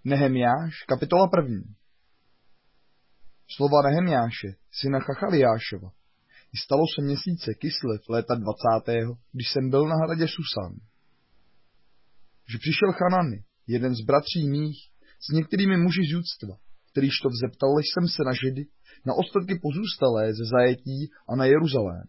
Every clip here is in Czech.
Nehemiáš, kapitola 1. Slova Nehemiáše, syna Chachaliášova. I stalo se měsíce Kislev léta 20., když jsem byl na hradě Susan. Že přišel Chanany, jeden z bratří mých, s některými muži z judstva, kterýž to vzeptal jsem se na Židy, na ostatky pozůstalé ze zajetí a na Jeruzalém.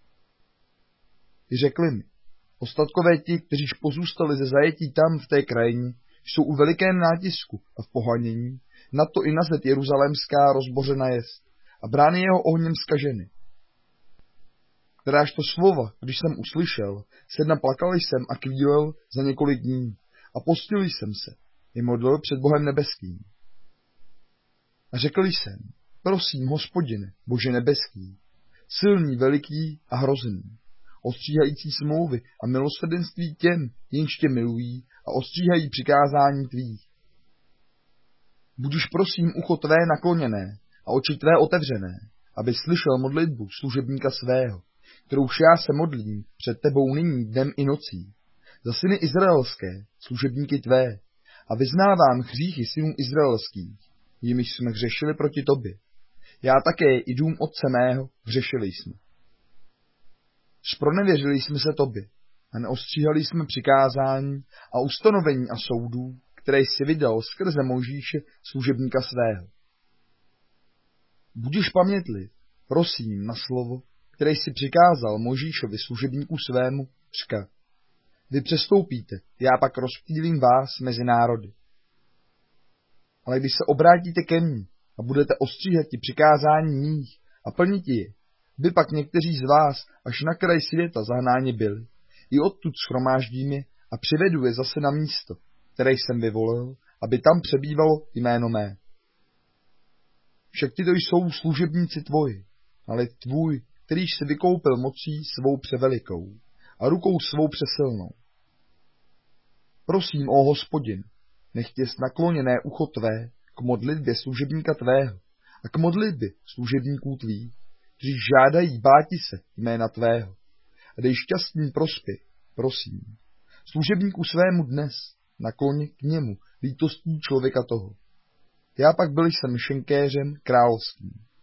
I řekli mi, ostatkové ti, kteříž pozůstali ze zajetí tam v té krajině, jsou u velikém nátisku a v pohanění, na to i na zed jeruzalémská rozbořena jest a brány jeho ohněm zkaženy. Kteráž to slova, když jsem uslyšel, naplakal jsem a kvílel za několik dní a postil jsem se, i modlil před Bohem nebeským. A řekl jsem, prosím, Hospodine, Bože nebeský, silný, veliký a hrozný, ostříhající smlouvy a milosrdenství těm, jenž tě milují a ostříhají přikázání tvých. Budiš prosím ucho tvé nakloněné a oči tvé otevřené, aby slyšel modlitbu služebníka svého, kterouž já se modlím před tebou nyní dnem i nocí, za syny izraelské, služebníky tvé, a vyznávám hříchy synů izraelských, jimiž jsme hřešili proti tobě. Já také i dům otce mého hřešili jsme. Zpronevěřili jsme se tobě a neostříhali jsme přikázání a ustanovení a soudů, které jsi vydal skrze Mojžíše, služebníka svého. Budiš pamětliv, prosím, na slovo, které jsi přikázal Mojžíšovi, služebníku svému, říká. Vy přestoupíte, já pak rozptýlím vás mezi národy. Ale když se obrátíte ke mně a budete ostříhat ti přikázání mých a plnit je, by pak někteří z vás až na kraj světa zahnáni byli, i odtud shromáždím je a přivedu je zase na místo, které jsem vyvolil, aby tam přebývalo jméno mé. Však tyto jsou služebníci tvoji, ale tvůj, kterýž se vykoupil mocí svou převelikou a rukou svou přesilnou. Prosím, ó Hospodin, nech tě nakloněné ucho tvé k modlitbě služebníka tvého a k modlitbě služebníků tvých, kteří žádají báti se jména tvého. A dej šťastný prospěch, prosím, služebníku svému dnes, nakloně k němu lítostí člověka toho. Já pak byl jsem šenkéřem královským.